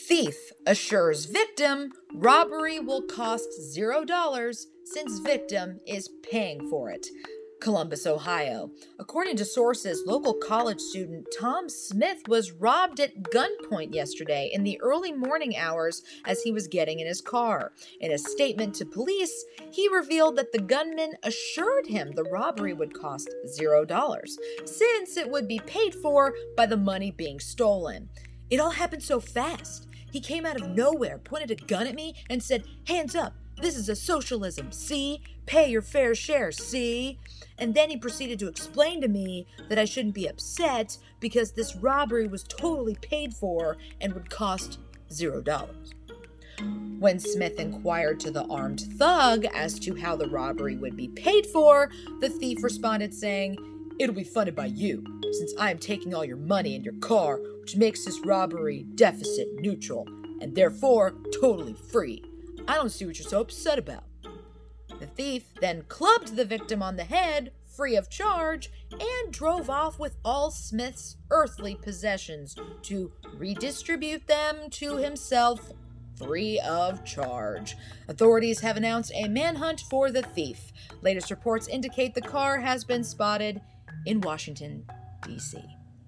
Thief assures victim robbery will cost $0 since victim is paying for it. Columbus, Ohio. According to sources, local college student Tom Smith was robbed at gunpoint yesterday in the early morning hours as he was getting in his car. In a statement to police, he revealed that the gunman assured him the robbery would cost $0, since it would be paid for by the money being stolen. It all happened so fast. He came out of nowhere, pointed a gun at me, and said, "Hands up, this is a socialism, see? Pay your fair share, see?" And then he proceeded to explain to me that I shouldn't be upset because this robbery was totally paid for and would cost $0. When Smith inquired to the armed thug as to how the robbery would be paid for, the thief responded saying, "It'll be funded by you, since I am taking all your money and your car, which makes this robbery deficit neutral, and therefore totally free. I don't see what you're so upset about." The thief then clubbed the victim on the head, free of charge, and drove off with all Smith's earthly possessions to redistribute them to himself free of charge. Authorities have announced a manhunt for the thief. Latest reports indicate the car has been spotted in Washington, D.C.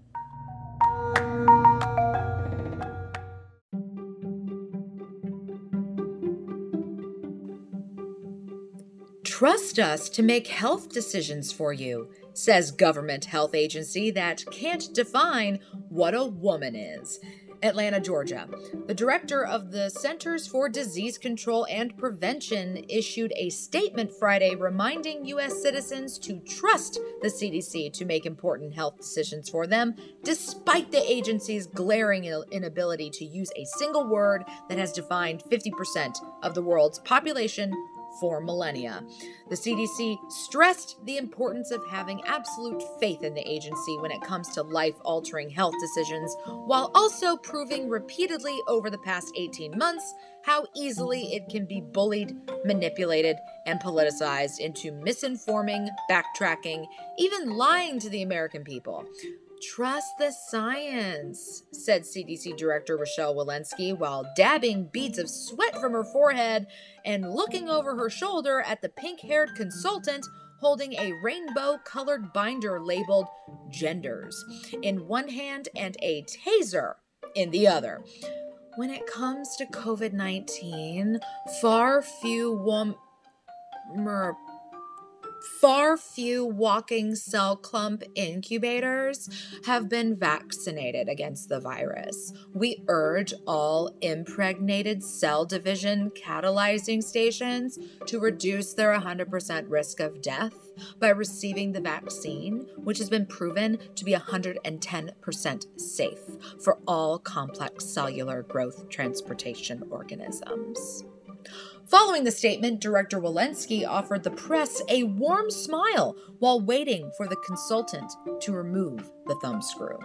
Trust us to make health decisions for you, says government health agency that can't define what a woman is. Atlanta, Georgia. The director of the Centers for Disease Control and Prevention issued a statement Friday reminding U.S. citizens to trust the CDC to make important health decisions for them, despite the agency's glaring inability to use a single word that has defined 50% of the world's population for millennia. The CDC stressed the importance of having absolute faith in the agency when it comes to life-altering health decisions, while also proving repeatedly over the past 18 months how easily it can be bullied, manipulated, and politicized into misinforming, backtracking, even lying to the American people. Trust the science, said CDC Director Rochelle Walensky while dabbing beads of sweat from her forehead and looking over her shoulder at the pink-haired consultant holding a rainbow-colored binder labeled Genders in one hand and a taser in the other. When it comes to COVID-19, far few walking cell clump incubators have been vaccinated against the virus. We urge all impregnated cell division catalyzing stations to reduce their 100% risk of death by receiving the vaccine, which has been proven to be 110% safe for all complex cellular growth transportation organisms. Following the statement, Director Walensky offered the press a warm smile while waiting for the consultant to remove the thumbscrew.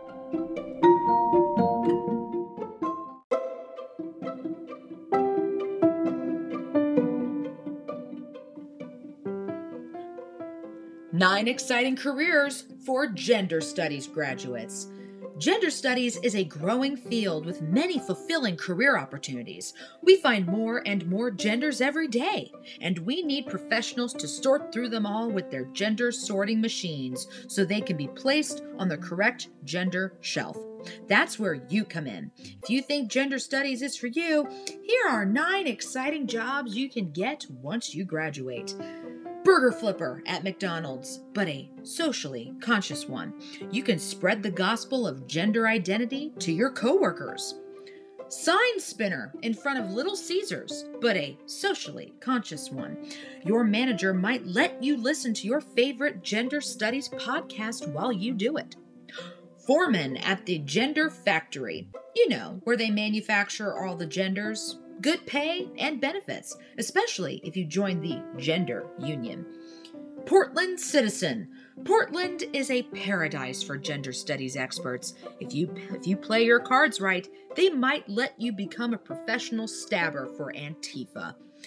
Nine exciting careers for gender studies graduates. Gender studies is a growing field with many fulfilling career opportunities. We find more and more genders every day, and we need professionals to sort through them all with their gender sorting machines so they can be placed on the correct gender shelf. That's where you come in. If you think gender studies is for you, here are 9 exciting jobs you can get once you graduate. Burger flipper at McDonald's, but a socially conscious one. You can spread the gospel of gender identity to your coworkers. Sign spinner in front of Little Caesars, but a socially conscious one. Your manager might let you listen to your favorite gender studies podcast while you do it. Foreman at the Gender Factory. You know, where they manufacture all the genders. Good pay and benefits, especially if you join the gender union. Portland Citizen. Portland is a paradise for gender studies experts. If you play your cards right, they might let you become a professional stabber for Antifa.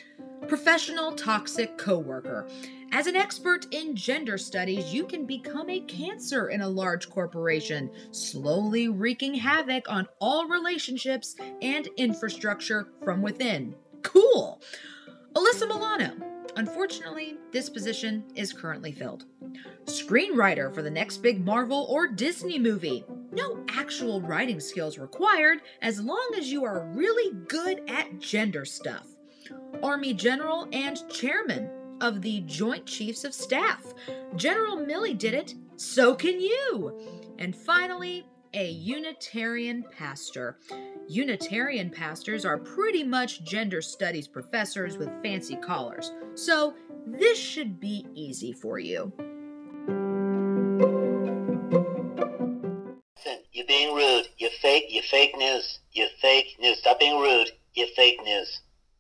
Professional toxic coworker. As an expert in gender studies, you can become a cancer in a large corporation, slowly wreaking havoc on all relationships and infrastructure from within. Cool! Alyssa Milano. Unfortunately, this position is currently filled. Screenwriter for the next big Marvel or Disney movie. No actual writing skills required as long as you are really good at gender stuff. Army General and Chairman of the Joint Chiefs of Staff. General Milley did it, so can you. And finally, a Unitarian pastor. Unitarian pastors are pretty much gender studies professors with fancy collars, so this should be easy for you.